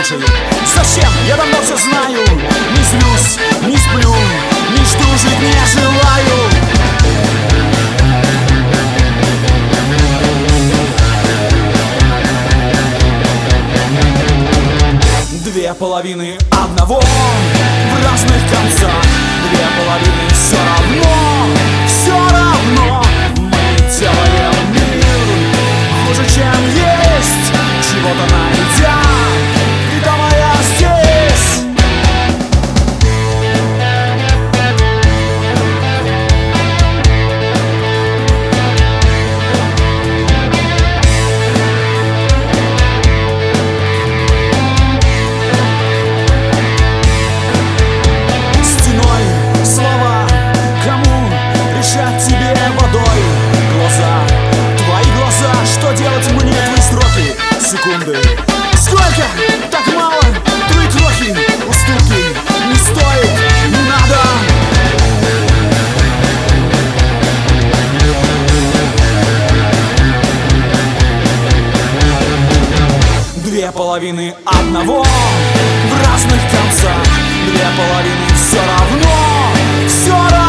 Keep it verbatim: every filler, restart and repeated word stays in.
слушаю. Зачем? Я давно все знаю. Не злюсь, не сплю, не жду, жить не желаю. Две половины одного в разных концах. Две половины все равно, все равно. Мы делаем мир хуже, чем есть, чего-то найдя, притом я здесь. Тебе водой глаза, твои глаза, что делать мне твои строки, секунды? Сколько? Так мало, твои крохи, уступки, не стоит, не надо. Две половины одного в разных концах. Две половины все равно, все равно.